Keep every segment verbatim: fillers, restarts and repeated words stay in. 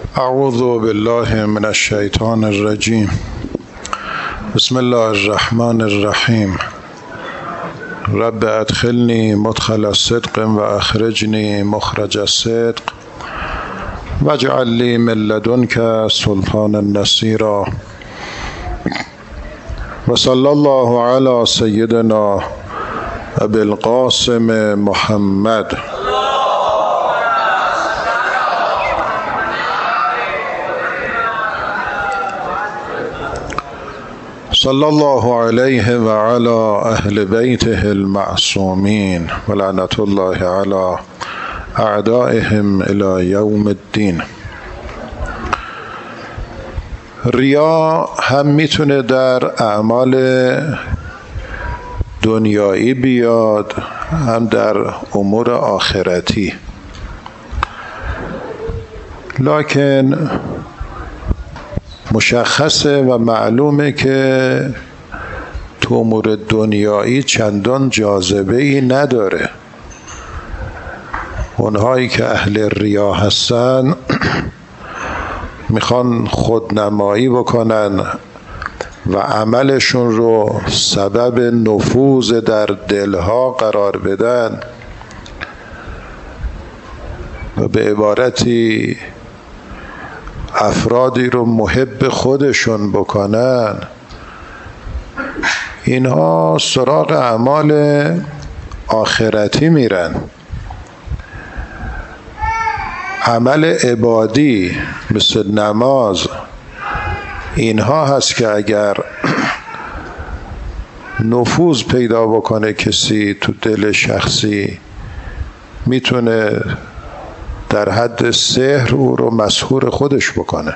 اعوذ بالله من الشیطان الرجیم. بسم الله الرحمن الرحیم. رب ادخلنی مدخل الصدق و اخرجنی مخرج الصدق واجعل لی من لدنک سلطانا نصیرا. و صلی الله علی سیدنا ابی القاسم محمد. صلی الله علیه و علی اهل بیته المعصومین و لعنت الله علی اعدائهم الی یوم الدین. ریا هم میتونه در اعمال دنیایی بیاد، هم در امور آخرتی. لکن مشخصه و معلومه که تو امور دنیایی چندان جاذبه‌ای نداره. اونهایی که اهل ریا هستن میخوان خودنمایی بکنن و عملشون رو سبب نفوذ در دلها قرار بدن و به عبارتی افرادی رو محب خودشون بکنن. اینها سراغ اعمال آخرتی میرن. عمل عبادی مثل نماز اینها هست که اگر نفوذ پیدا بکنه کسی تو دل شخصی، میتونه در حد سحر او رو مسحور خودش بکنه.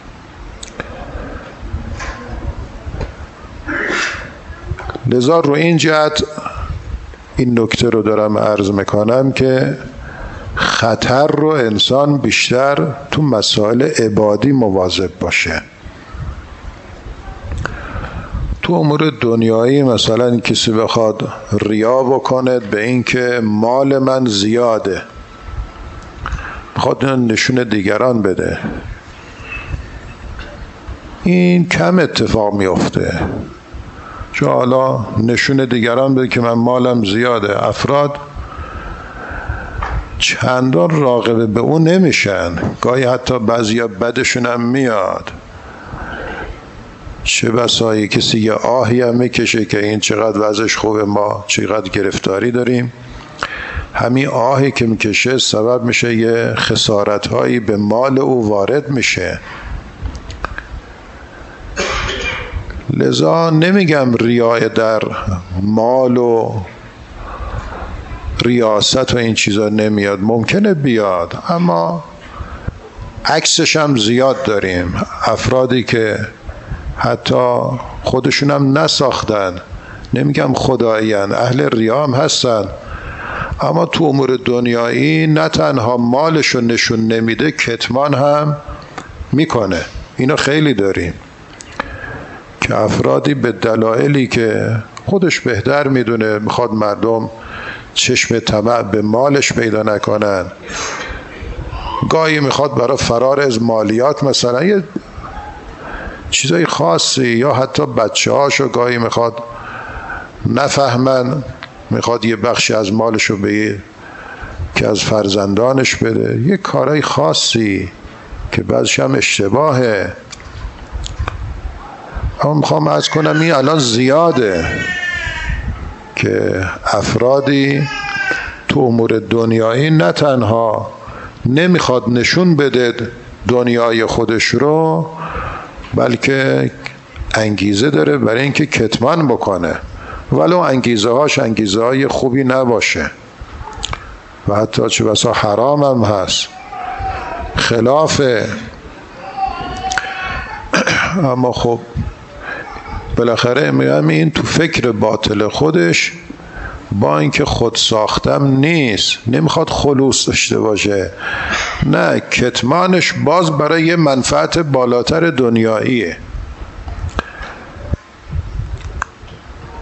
لذا رو این جهت این نکته رو دارم عرض میکنم که خطر رو انسان بیشتر تو مسائل عبادی مواظب باشه. تو امور دنیایی مثلا کسی بخواد ریا بکنه به این که مال من زیاده، بخواد نشون دیگران بده، این کم اتفاق میفته. چون حالا نشون دیگران بده که من مالم زیاده، افراد چندان راغب به اون نمیشن. گاهی حتی بعضیا بدشون هم میاد. چه بسایی کسی یه آهی هم میکشه که این چقدر وضعش خوبه، ما چقدر گرفتاری داریم. همین آهی که میکشه سبب میشه یه خسارت هایی به مال او وارد میشه. لذا نمیگم ریای در مال و ریاست و این چیزا نمیاد، ممکنه بیاد، اما عکسش هم زیاد داریم. افرادی که حتی خودشون هم نساختن، نمیگم خدایین، اهل ریا هم هستن، اما تو امور دنیایی نه تنها مالشو نشون نمیده، کتمان هم میکنه. اینو خیلی داریم که افرادی به دلایلی که خودش بهتر میدونه میخواد مردم چشم طمع به مالش پیدا نکنن، گاهی میخواد برای فرار از مالیات مثلا یه چیزای خاصی، یا حتی بچه هاشو گاهی میخواد نفهمن، میخواد یه بخشی از مالشو به که از فرزندانش بده، یه کارای خاصی که بعضش هم اشتباهه. اما میخوام عرض کنم این الان زیاده که افرادی تو امور دنیایی نه تنها نمیخواد نشون بده دنیای خودش رو، بلکه انگیزه داره برای اینکه کتمان بکنه، ولو انگیزه هاش انگیزه های خوبی نباشه و حتی چه بسا حرام هم هست، خلافه. اما خب بالاخره میگم این تو فکر باطل خودش، با اینکه خود ساختم نیست، نمیخواد خلوص داشته باشه، نه، کتمانش باز برای یه منفعت بالاتر دنیاییه.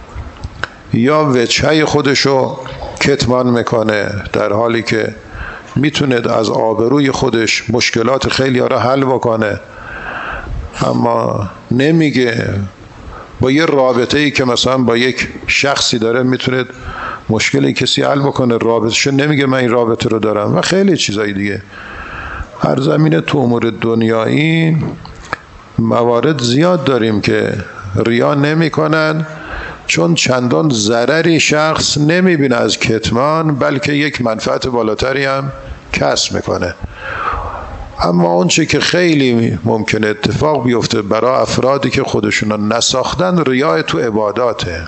یا وجهه خودشو کتمان میکنه در حالی که میتونه از آبروی خودش مشکلات خیلی را حل بکنه، اما نمیگه. با یه رابطه ای که مثلا با یک شخصی داره میتونه مشکل کسی حل بکنه، رابطهشو نمیگه من این رابطه رو دارم و خیلی چیزایی دیگه. هر زمینه تو امور دنیایی موارد زیاد داریم که ریا نمی کنن، چون چندان ضرری شخص نمیبینه از کتمان، بلکه یک منفعت بالاتری هم کسب میکنه. اما اون چه که خیلی ممکنه اتفاق بیفته برای افرادی که خودشونو نساختن، ریاء تو عباداته.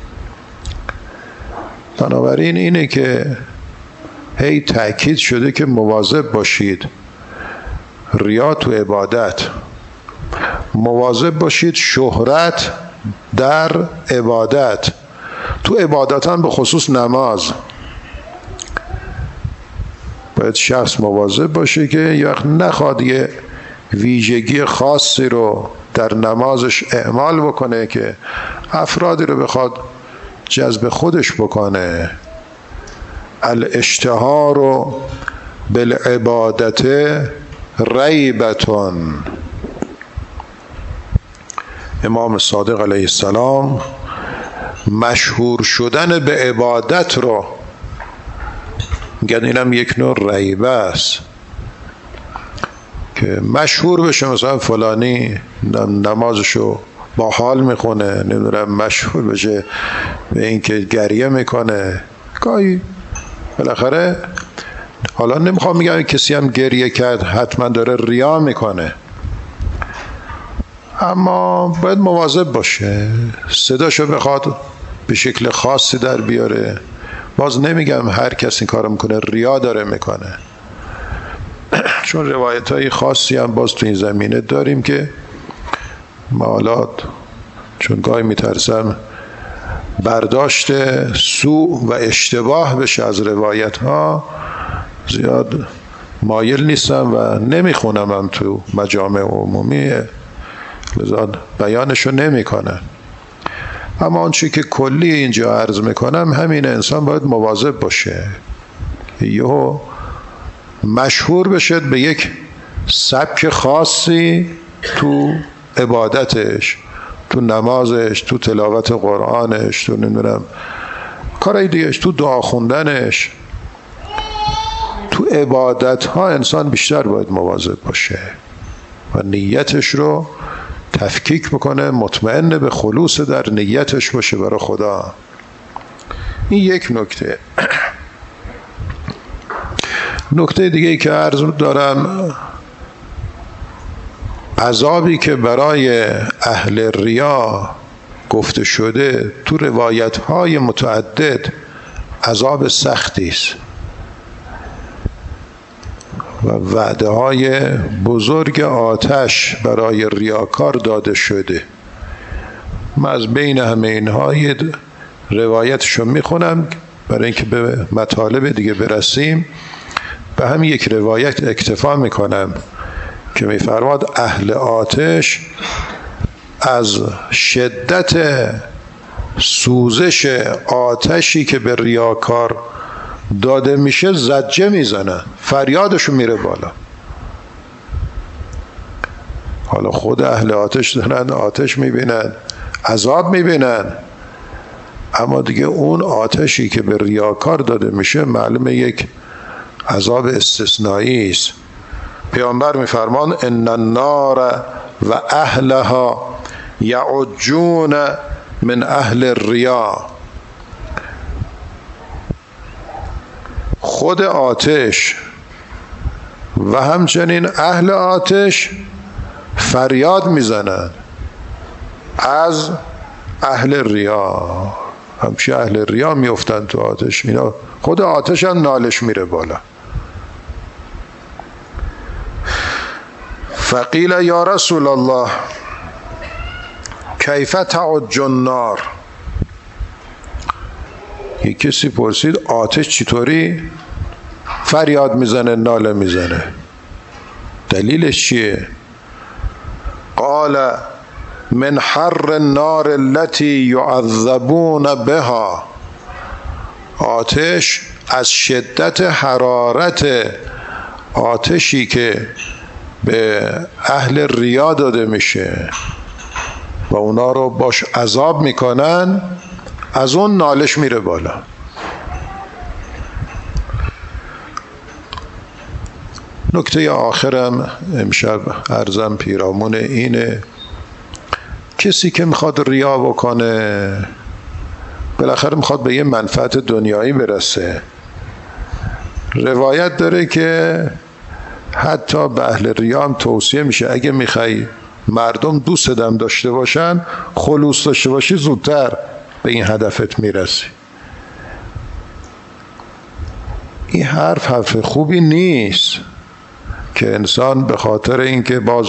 بنابراین اینه که هی تأکید شده که مواظب باشید ریا تو عبادت، مواظب باشید شهرت در عبادت. تو عبادت هم به خصوص نماز باید شخص مواظب باشه که یک نخواد یه ویژگی خاصی رو در نمازش اعمال بکنه که افرادی رو بخواد جذب خودش بکنه. الاشتهار بالعبادت ریبتون. امام صادق علیه السلام مشهور شدن به عبادت رو میگن اینم یک نوع ریبه است، که مشهور بشه مثلا فلانی نمازشو با حال میخونه، نمیدونم مشهور بشه به اینکه گریه میکنه گاهی بالاخره. حالا نمیخوام میگم کسی هم گریه کرد حتما داره ریا میکنه، اما باید مواظب باشه صداشو بخواد به شکل خاصی در بیاره. باز نمیگم هر کسی این کارو میکنه ریا داره میکنه، چون روایت های خاصی هم باز تو این زمینه داریم که مالات، چون گاهی میترسم برداشت سوء و اشتباه بشه از روایت ها، زیاد مایل نیستم و نمیخونم هم تو مجامع عمومی، لذا بیانشو نمی کنم. اما آنچه که کلی اینجا عرض میکنم همین، انسان باید مواظب باشه یهو مشهور بشه به یک سبک خاصی تو عبادتش، تو نمازش، تو تلاوت قرآنش، تو نمیدونم کارهای دیگهش، تو دعا خوندنش، تو عبادت ها انسان بیشتر باید مواظب باشه و نیتش رو تفکیک بکنه، مطمئن به خلوص در نیتش باشه برای خدا. این یک نکته. نکته دیگه ای که عرض دارم، عذابی که برای اهل ریا گفته شده تو روایت های متعدد عذاب سختی است و وعده های بزرگ آتش برای ریاکار داده شده. من از بین همه اینها یه روایتشو میخونم برای اینکه به مطالب دیگه برسیم. به هم یک روایت اکتفا میکنم که میفرماد اهل آتش از شدت سوزش آتشی که به ریاکار داده میشه زجه میزنن، فریادشو میره بالا. حالا خود اهل آتش دارن آتش میبینن، عذاب میبینن، اما دیگه اون آتشی که به ریاکار داده میشه معلومه یک عذاب استثنایی است. پیامبر میفرمان ان النار و اهلها یعجون من اهل الریا. خود آتش و همچنین اهل آتش فریاد میزنن از اهل ریا. همچه اهل ریا میفتن تو آتش، اینا خود آتش هم نالش میره بالا. فقیل یا رسول الله کیف تعج النار. یک کسی پرسید آتش چطوری فریاد میزنه، ناله میزنه، دلیلش چیه؟ قال من حر النار التي يعذبون بها. آتش از شدت حرارت آتشی که به اهل ریا داده میشه و اونا رو باش عذاب میکنن، از اون نالش میره بالا. نکته آخرم امشب عرضم پیرامون اینه، کسی که میخواد ریا بکنه بالاخره میخواد به یه منفعت دنیایی برسه. روایت داره که حتی به اهل ریا هم توصیه میشه اگه میخوای مردم دوست دم داشته باشن، خلوص داشته باشی، زودتر به این هدفت میرسی. این حرف حرف خوبی نیست که انسان به خاطر اینکه باز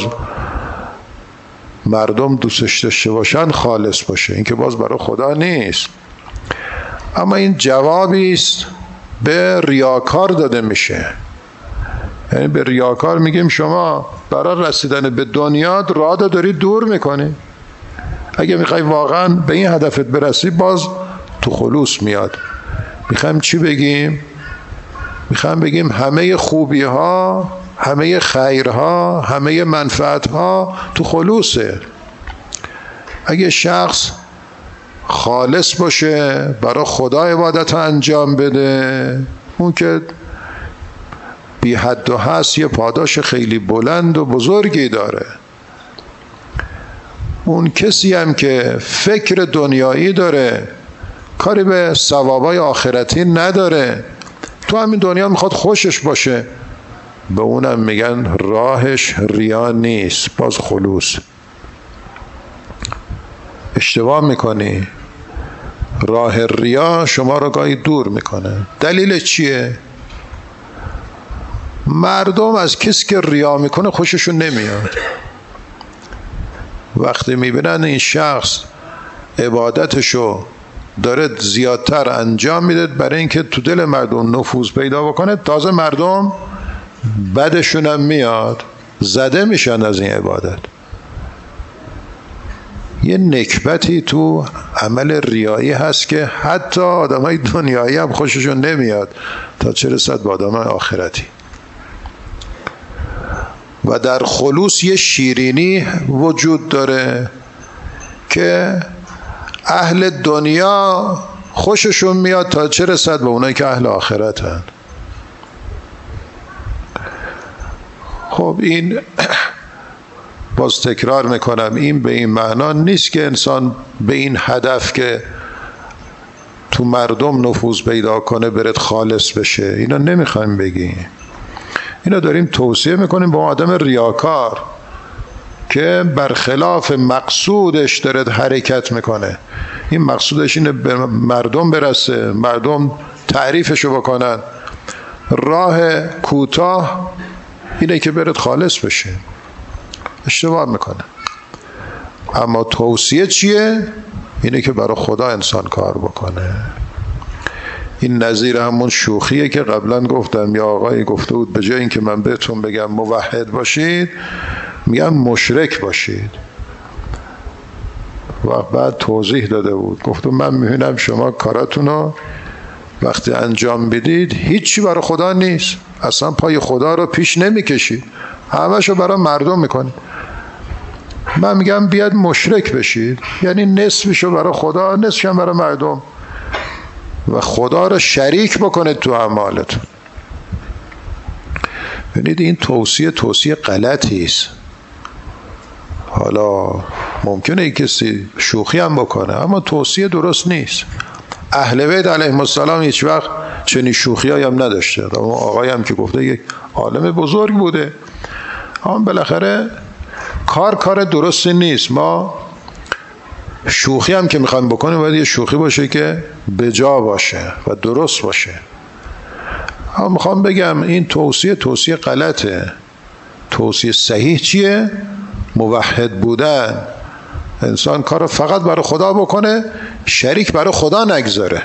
مردم دوستش داشته باشن خالص باشه. این که باز برای خدا نیست. اما این جوابی است به ریاکار داده میشه. یعنی به ریاکار میگیم شما برای رسیدن به دنیا راه داری دور میکنی. اگه میخوای واقعا به این هدفت برسی باز تو خلوص میاد. میخوایم چی بگیم؟ میخوایم بگیم همه خوبی ها، همه خیرها، همه منفعتها تو خلوصه. اگه شخص خالص باشه برای خدا عبادت ها انجام بده، اون که بی حد و حصر یه پاداش خیلی بلند و بزرگی داره. اون کسی هم که فکر دنیایی داره، کاری به ثوابای آخرتی نداره، تو همین دنیا میخواد خوشش باشه، به اونم میگن راهش ریا نیست، باز خلوص. اشتباه میکنی. راه ریا شما رو گاهی دور میکنه. دلیل چیه؟ مردم از کسی که ریا میکنه خوششون نمیاد. وقتی میبینن این شخص عبادتشو داره زیادتر انجام میده برای اینکه تو دل مردم نفوذ پیدا بکنه، تازه مردم بدشون هم میاد، زده میشن از این عبادت. یه نکبتی تو عمل ریایی هست که حتی آدمای دنیایی هم خوششون نمیاد، تا چه رسد به آدمای آخرتی. و در خلوص یه شیرینی وجود داره که اهل دنیا خوششون میاد، تا چه رسد به اونایی که اهل آخرت هن. خب این باز تکرار میکنم، این به این معنا نیست که انسان به این هدف که تو مردم نفوذ پیدا کنه برد خالص بشه. اینا نمیخوایم بگیم. اینا داریم توصیه میکنیم با آدم ریاکار که برخلاف مقصودش داره حرکت میکنه. این مقصودش اینه به مردم برسه، مردم تعریفشو بکنن. راه کوتاه اینه که برد خالص بشه. اشتباه میکنه. اما توصیه چیه؟ اینه که برای خدا انسان کار بکنه. این نظیر همون شوخیه که قبلا گفتم. یا آقایی گفته بود به جای اینکه من بهتون بگم موحد باشید، میگم مشرک باشید. و بعد توضیح داده بود، گفتم من میبینم شما کاراتونو وقتی انجام بدید هیچی برای خدا نیست، اصلا پای خدا رو پیش نمیکشید، همه‌شو برای مردم میکنید. من میگم بیاد مشرک بشید، یعنی نصفشو برای خدا، نصفش هم برای مردم، و خدا رو شریک بکنید تو اعمالتون. ببینید این توصیه توصیه غلطی است. حالا ممکنه یک کسی شوخی هم بکنه، اما توصیه درست نیست. اهل بیت علیهم السلام هیچ وقت چنین شوخیایی هم نداشته. اما آقایی هم که گفته یک عالم بزرگ بوده، اما بالاخره کار کار درستی نیست. ما شوخی هم که میخوایم بکنیم باید یه شوخی باشه که بجا باشه و درست باشه. اما میخوام بگم این توصیه توصیه غلطه. توصیه صحیح چیه؟ موحد بودن. انسان کار فقط برای خدا بکنه، شریک برای خدا نگذاره.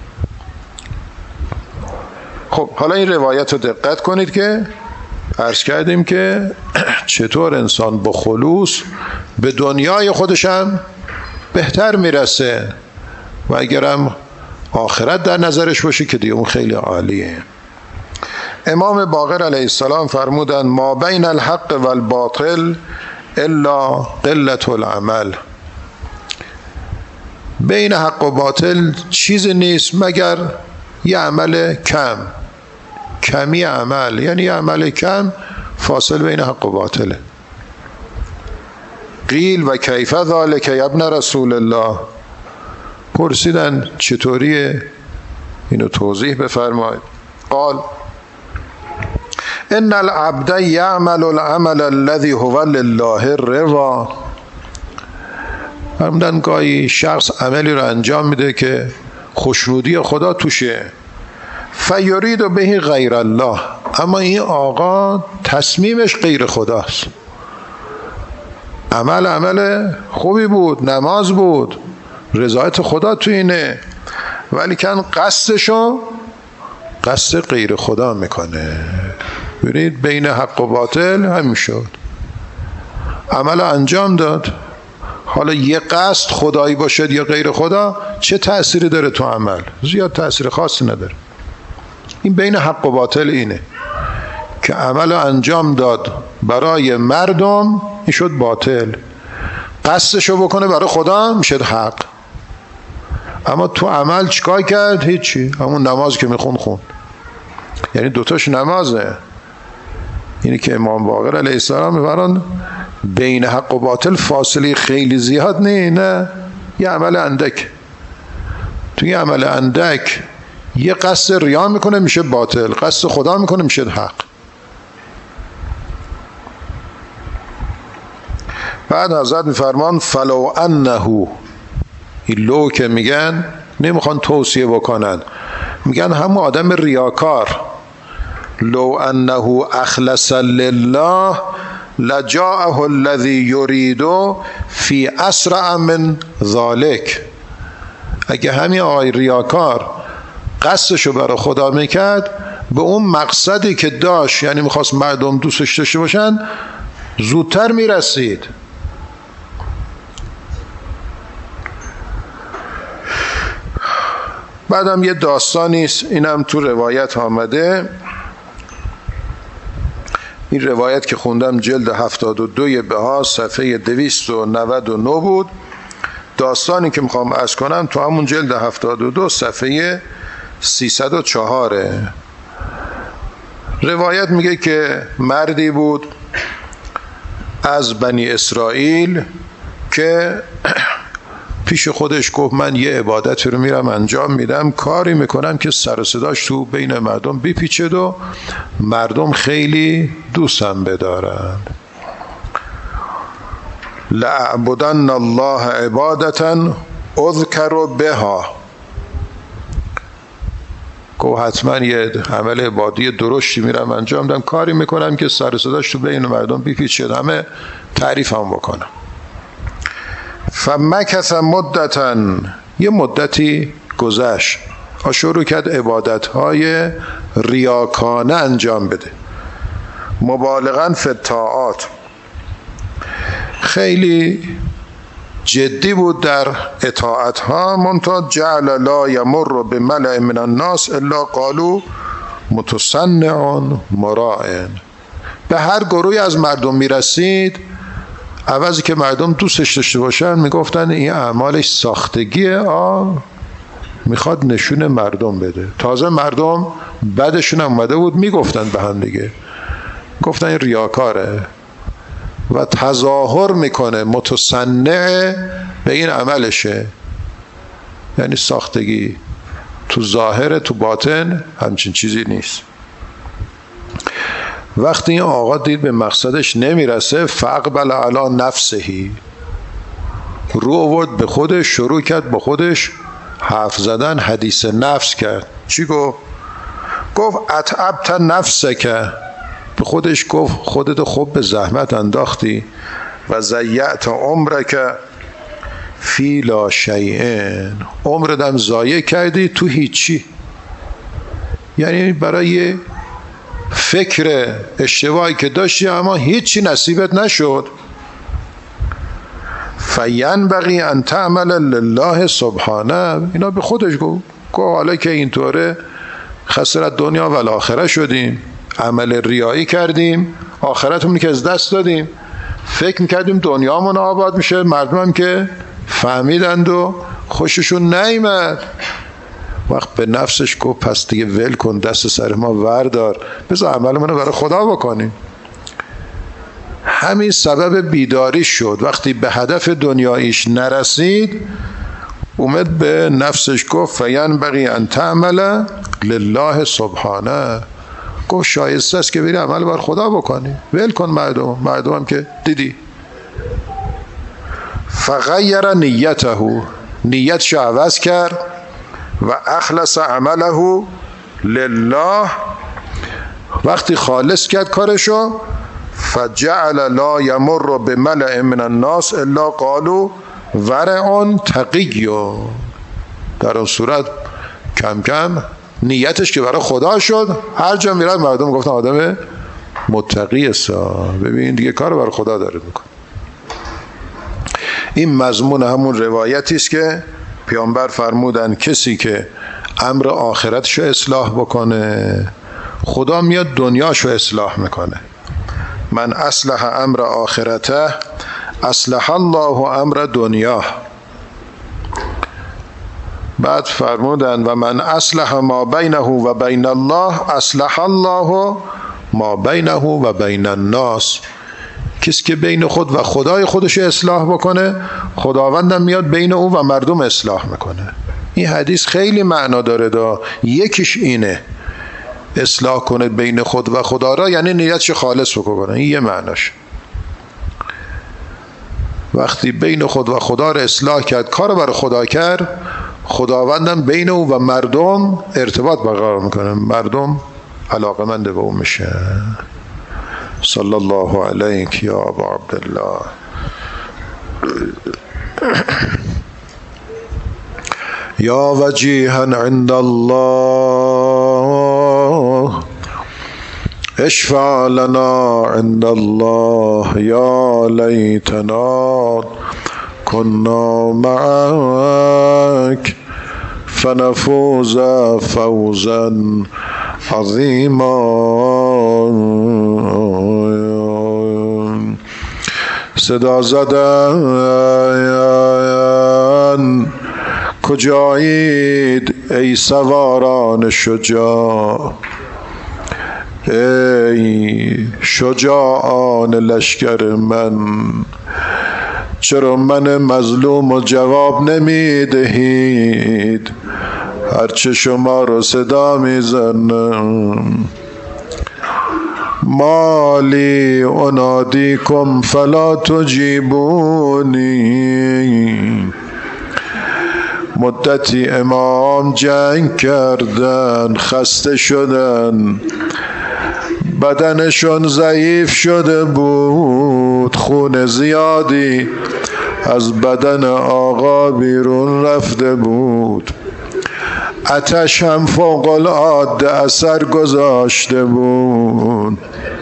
خب حالا این روایت رو دقت کنید که عرض کردیم که چطور انسان با خلوص به دنیای خودش هم بهتر میرسه، و اگرم آخرت در نظرش باشه که دیگه اون خیلی عالیه. امام باقر علیه السلام فرمودن ما بین الحق و الباطل الا قلت العمل. بین حق و باطل چیزی نیست مگر یه عمل کم، کمی عمل، یعنی یه عمل کم فاصل بین حق و باطله. قیل و کیف ذالک یا ابن رسول الله، پرسیدن چطوریه، اینو توضیح بفرمایید. قال ان العبد یعمل العمل الذي هو لله الرضا. فرمودن گاهی شخص عملی رو انجام میده که خوشنودی خدا توشه، فیرید به غیر الله، اما این آقا تصمیمش غیر خداست. عمل عمل خوبی بود، نماز بود، رضایت خدا تو اینه، ولی کن قصدشو قصد غیر خدا میکنه. ببینید بین حق و باطل همین شد. عمل انجام داد، حالا یه قصد خدایی باشد یا غیر خدا چه تأثیری داره تو عمل؟ زیاد تأثیر خاصی نداره. این بین حق و باطل اینه که عمل انجام داد برای مردم، این شد باطل. قصدشو بکنه برای خدا میشد حق. اما تو عمل چیکار کرد؟ هیچی، همون نماز که میخون خون. یعنی دوتاش نمازه. اینی که امام باقر علیه السلام میفرماند بین حق و باطل فاصله خیلی زیاد نه، نه یه عمل اندک. تو یه عمل اندک یه قصد ریا میکنه میشه باطل، قصد خدا میکنه میشه حق. بعد حضرت میفرمان فلو انه، این لو که میگن نمیخوان توصیه بکنن، میگن همون آدم ریاکار، لو انه اخلص لله لجاءه الذي يريد في اسرع من ذلك. اگه همین آقای ریاکار قصدشو برای خدا میکرد، به اون مقصدی که داشت، یعنی میخواست مردم دوستش داشته باشن، زودتر میرسید. بعدم یه داستانی است، اینم تو روایت آمده. این روایت که خوندم جلد هفتاد و دو بها صفحه دویست و نود و نه بود. داستانی که میخوام عرض کنم تو همون جلد هفتاد و دو صفحه سیصد و چهار. روایت میگه که مردی بود از بنی اسرائیل که پیش خودش گفت من یه عبادتی رو میرم انجام میدم، کاری میکنم که سر و صداش تو بین مردم بیپیچد و مردم خیلی دوستم بدارند. لأعبدن الله عبادتا اذکر بها. گفت حتما یه عمل عبادی درشتی میرم انجام دم، کاری میکنم که سر و صداش تو بین مردم بیپیچد، همه تعریف هم بکنم. فمکث مدتا، یه مدتی گذشت، شروع کرد عبادتهای ریاکانه انجام بده، مبالغاً فی الطاعات، خیلی جدی بود در اطاعتها. منتها جعل لا یمر بملأ من الناس الا قالوا متصنع مراع. به هر گروهی از مردم میرسید، عوضی که مردم دوستش داشته باشن میگفتن این اعمالش ساختگیه، آ میخواد نشون مردم بده. تازه مردم بعدشون اومده بود میگفتن به هم دیگه، گفتن این ریاکاره و تظاهر میکنه، متصنع به این عملشه، یعنی ساختگی. تو ظاهر تو باطن همچین چیزی نیست. وقتی این آقا دید به مقصدش نمیرسه، فاقبل علی نفسهی، رو آورد به خودش، شروع کرد با خودش حرف زدن، حدیث نفس کرد. چی گفت؟ گفت اتعبت نفسک، به خودش گفت خودت خوب به زحمت انداختی، و ضیعت عمرک فی لا شیئن، عمرتم ضایع کردی تو هیچی. یعنی برای فکر اشتباهی که داشتی اما هیچی نصیبت نشد. فینبغی ان تعمل لله سبحانه، اینا به خودش گفت گفت حالا که اینطوره خسارت دنیا و آخرت شدیم، عمل ریایی کردیم، آخرتمون که از دست دادیم، فکر میکردیم دنیامون آباد میشه، مردم هم که فهمیدند و خوششون نیامد. وقت به نفسش گفت پس دیگه ول کن، دست سر ما وردار، بذار عملمون رو برای خدا بکنیم. همین سبب بیداری شد. وقتی به هدف دنیاییش نرسید اومد به نفسش گفت فینبغی ان تعمل لله سبحانه، گفت شایسته است که بری عمل بر خدا بکنی، ول کن مردم. مردم هم که دیدی. فغیر نیته، نیتش عوض کرد و اخلص عمله لله، وقتی خالص کرد کارشو، فجعل لا یمر بملأ من الناس الا قالوا ورع تقی. در اون صورت کم کم نیتش که برای خدا شد، هر جا میرد مردم گفتن آدم متقی است، ببین دیگه کار برای خدا داره میکنه. این مضمون همون روایتی است که پیامبر فرمودن کسی که امر آخرتشو اصلاح بکنه خدا میاد دنیاشو اصلاح میکنه. من اصلح امر آخرته اصلح الله امر دنیا. بعد فرمودن و من اصلح ما بینه و بین الله اصلح الله ما بینه و بین الناس. کسی که بین خود و خدای خودش اصلاح بکنه خداوندم میاد بین او و مردم اصلاح میکنه. این حدیث خیلی معنا داره دا. یکیش اینه اصلاح کنه بین خود و خدا را، یعنی نیتش خالص بکنه. این یه معناش. وقتی بین خود و خدا را اصلاح کرد، کار برای خدا کرد، خداوندم بین او و مردم ارتباط برقرار میکنه، مردم علاقمند به او میشه. صلی الله علیک یا ابا عبدالله. یا وجیها عند الله اشفع لنا عند الله یا لیتنا كنا معك فنفوز فوزا عظیما. صدا زدن کجایید ای سواران شجاع، ای شجاعان لشکر من، چرا من مظلوم و جواب نمی دهید هرچه شما رو صدا می زنم؟ مالی انادیکم فلا تجیبونی. مدتی امام جنگ کردن، خسته شدن، بدنشون ضعیف شده بود، خون زیادی از بدن آقا بیرون رفته بود، آتش هم فوق العاده اثر گذاشته بود.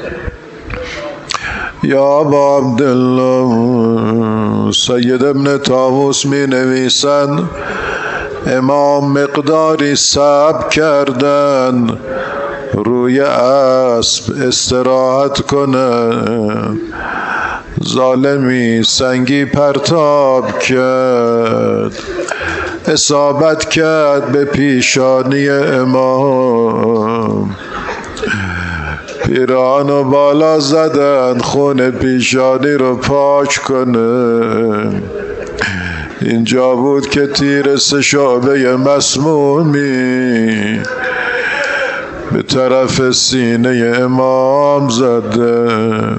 یا ابا عبدالله، سید ابن طاووس می نویسند امام مقداری صبر کردن روی اسب استراحت کنه، ظالمی سنگی پرتاب کرد، اصابت کرد به پیشانی امام، پیرانو بالا زدن خون پیشانی رو پاک کنه. اینجا بود که تیر سه شعبه مسمومی به طرف سینه امام زده.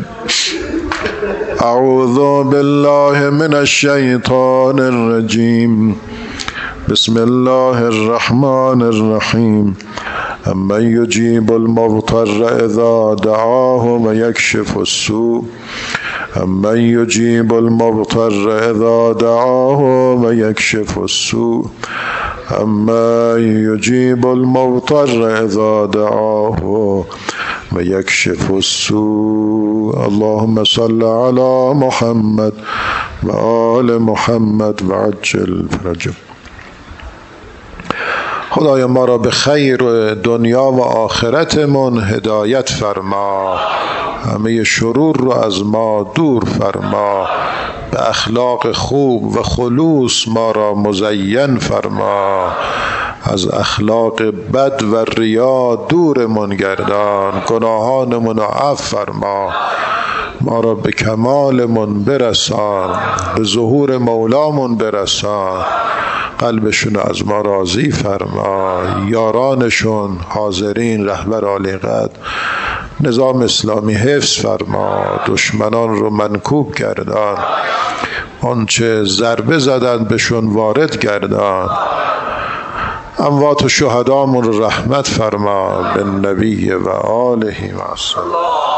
اعوذ بالله من الشیطان الرجیم. بسم الله الرحمن الرحیم. امن یجیب المضطر اذا دعاه و یکشف السوء. امن یجیب المضطر اذا دعاه و یکشف السوء. امن یجیب المضطر اذا دعاه و یکشف السوء. اللهم صل علی محمد و آل محمد و عجل فرجهم. خدایا ما را به خیر دنیا و آخرتمون هدایت فرما، همه شرور رو از ما دور فرما، به اخلاق خوب و خلوص ما را مزین فرما، از اخلاق بد و ریا دورمون گردان، گناهانمون را عفو فرما، ما را به کمالمون برسان، به ظهور مولامون برسان، قلبشون از ما راضی فرما، یارانشون حاضرین رهبر عالی قدر نظام اسلامی حفظ فرما، دشمنان رو منکوب گردان، آنچه ضربه زدند بهشون وارد گردان، اموات و شهدامون رو رحمت فرما، به نبی و آله و صلی